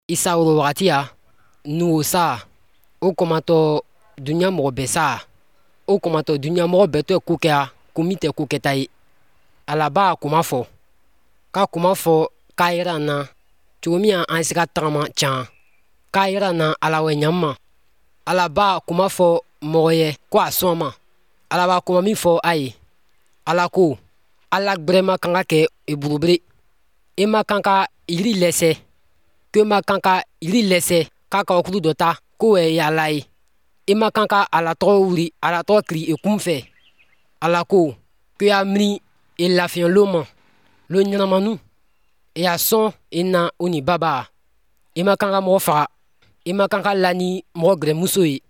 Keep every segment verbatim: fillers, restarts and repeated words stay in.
Isa woro wagati ya nuwo sa o komatɔ dunuya mɔgɔ bɛɛ sa o komatɔ dunuya mɔgɔ bɛɛ tɔ ye ko kɛya ko min tɛ ko kɛta ye ala b'a kuma fɔ k'a kuma fɔ k'a yira an na cogo min an bɛ se ka tagama can k'a yira an na ala wɛ ɲan ma ala b'a kuma fɔ mɔgɔ ye ko a sɔn ma ala b'a kuma min fɔ a ye ala ko ala gbɛrɛ ma kan ka kɛ e burubere e ma kan ka yiri lɛsɛ ko e ma kan ka yiri lɛsɛ k'a kabakuru dɔ ta ko wɛ ye ala ye e ma kan ka ala tɔgɔ wuli ala tɔgɔ kiri e kun fɛ ala ko ko y'a miiri e lafiyɛnlo ma lo ɲɛnamanu e y'a sɔn e na o ni baba e ma kan ka mɔgɔ faga e ma kan ka la ni mɔgɔ gɛrɛmuso ye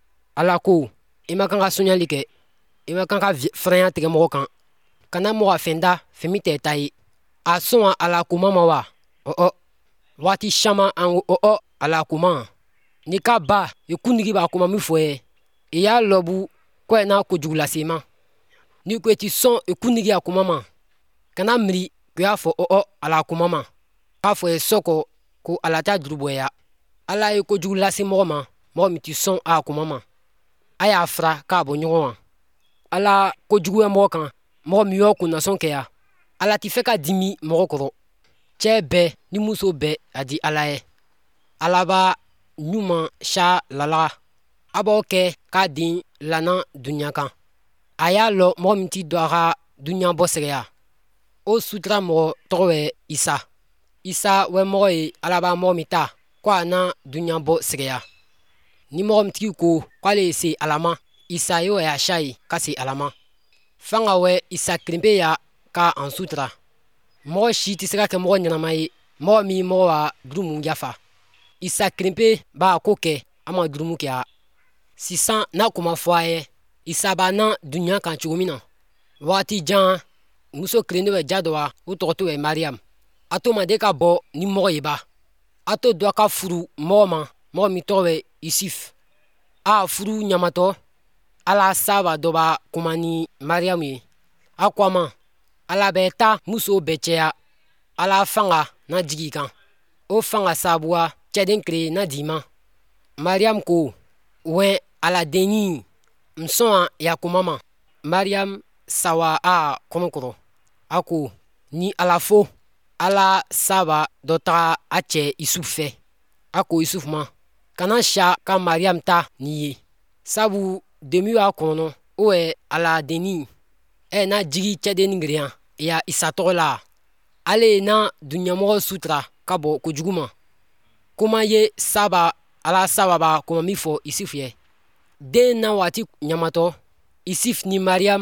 ala ko e ma kan ka sɔnyali kɛ e ma kan ka faranya tigɛ mɔgɔ kan kana mɔgɔ a fɛn da fɛn min tɛ ta ye a sɔn ala kuma ma wa ɔɔ waati caman an ko ɔɔ ala kuma ni ka ba e kuntigi b'a kuma min fɔ ye e y'a lɔbu ko ye n'a kojugu lase ma ni ko e ti sɔn e kuntigi a kuma ma kana miiri ko y'a fɔ ɔɔ ala kuma ma k'a fɔ ye sɔkɔ ko ala t'a juru bɔya ala ye kojugu lase mɔgɔ ma mɔgɔ min ti sɔn a kuma ma a y'a fara k'a bɔ ɲɔgɔn ma ala kojugu ye mɔgɔ kan mɔgɔ min y'o kunnasɔn kɛya ala ti fɛ ka dimi mɔgɔ kɔrɔ cɛ bɛɛ ni muso bɛɛ a di ala ye ala b'a ɲuman sa lalaga a b'o kɛ k'a den lana dunuya kan a y'a lɔ mɔgɔ min ti don a ka dunuya bɔ sɛgɛya o sutura mɔgɔ tɔgɔ ye isa isa wɛ mɔgɔ ye ala b'a mɔgɔ min ta ko a na dunuya bɔ sɛgɛya ni mɔgɔ min tigi ko k'ale ye se ala ma isa y'o y'a sa ye ka se ala ma fanga wɛ isa kelen pe ya ka an sutura mɔgɔ si tɛ se ka kɛ mɔgɔ ɲɛnama ye mɔgɔ min mɔgɔ b'a jurumu yafa isa kelen pe b'a ko kɛ a ma jurumu kɛ a sisan n'a kuma fɔ a ye isa b'a na dunuya kan cogo min na wagati jan muso kelen de bɛ ja dɔ wa o tɔgɔ tɛ mariam a to manden ka bɔ ni mɔgɔ ye ba a to dɔ ka furu mɔgɔ ma mɔgɔ min tɔgɔ bɛ isif a furu ɲamatɔ ala saba dɔ b'a kuma ni mariam ye a ko a ma ala bɛ taa muso bɛɛ cɛya ala fanga na jigi kan o fanga sabuya cɛden kelen na di ma mariam ko wɛ ala denni n sɔn ya kuma ma mariam sawa a kɔnɔkɔrɔ a ko ni ala fo ala saba dɔ taga a cɛ isuf fɛ a ko isuf ma kana sa ka mariam ta ni ye sabu demi b'a kɔnɔ o ye ala denni ɛ na jigi cɛdenni girinya ya isa tɔgɔ la ale ye na dunuɲamɔgɔ sutura ka bɔ kojugu ma kuma ye saba ala saba b'a kuma min fɔ isif ye den na waati ɲamatɔ isif ni mariam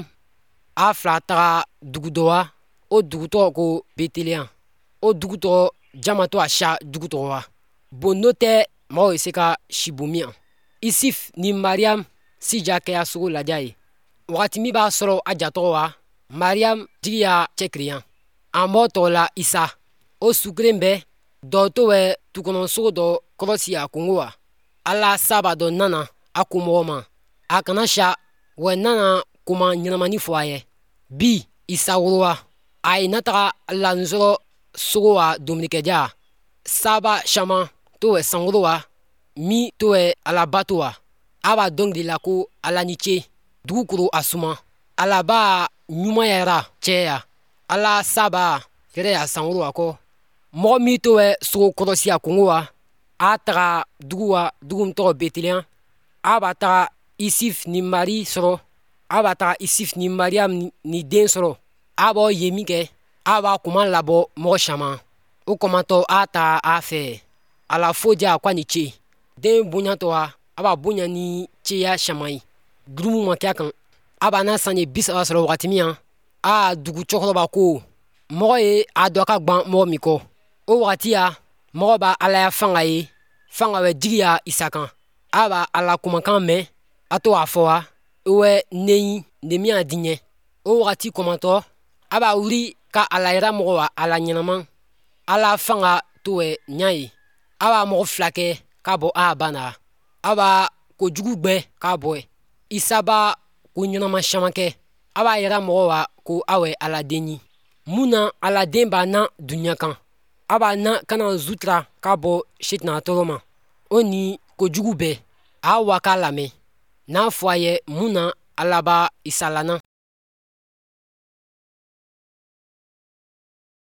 a fila taga dugu dɔ wa o dugu tɔgɔ ko beteliyan o dugu tɔgɔ jamatɔ a sa dugu tɔgɔ wa bon n'o tɛ mɔgɔw ye se ka sibomi yan isif ni mariam si ja kɛya sogo ladiya ye wagati min b'a sɔrɔ a jatɔgɔ wa mariam jigi y'a cɛkiriyan a mɔ tɔgɔ la isa o su kelen bɛɛ dɔ to bɛ tukɔnɔsogo dɔ kɔlɔsi a kungo wa ala saba dɔ nana a ko mɔgɔ ma a kana sa wa nana kuma ɲɛnamani fɔ a ye bi isa worowa a ye na taga lansɔrɔ sogo wa dominikɛja saba caman to bɛ sankoro wa min to bɛ alabato wa a b'a dɔnkili la ko ala ni ce dugukolo a suma ala b'a ɲuman cɛya ala saba yɛrɛ y'a sankoro wa kɔ mɔgɔ min to bɛ sogo kɔlɔsi a kungo wa a taga dugu wa dugu min tɔgɔ beteliyan a b'a taga isif ni mari sɔrɔ a b'a taga isif ni mariam ni den sɔrɔ a b'o ye min kɛ a b'a kuma labɔ mɔgɔ caman o kɔmatɔ a taga a fɛ ala fo ja ko a ni ce den bonyatɔ wa a b'a bonya ni ceya caman ye jurumu ma kɛ a kan a b'a na san ye bi saba sɔrɔ wagati min na a dugu cɛkɔrɔba ko mɔgɔ ye a dɔ ka gwan mɔgɔ min kɔ o wagati ya mɔgɔ b'a ala ya fanga ye fanga bɛ jigi ya isa kan a b'a ala kumakan mɛn a to a fɔ wa o bɛ neyi ne min a diɲɛ o wagati kɔmatɔ a b'a wuli ka ala yira mɔgɔ wa ala ɲɛnama ala fanga to bɛ ɲa ye a b'a mɔgɔ fila kɛ k'a bɔ a banna a b'a kojugu gbɛ k'a bɔ isa b'a ko ɲɛnama caman kɛ a b'a yira mɔgɔ wa ko aw ye ala den ye mun na ala den b'a na dunuya kan a b'a na ka na zutra k'a bɔ sitina tɔɔrɔ ma o ni kojugu bɛɛ a wa k'a lamɛn n'a fɔ a ye mun na ala b'a i sala na